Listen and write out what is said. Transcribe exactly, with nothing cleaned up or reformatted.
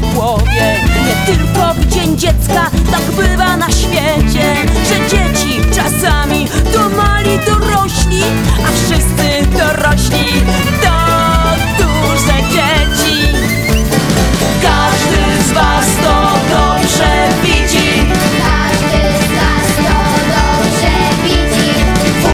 w głowie. Nie tylko w dzień dziecka tak bywa na świecie, że dzieci czasami to mali dorośli, a wszyscy dorośli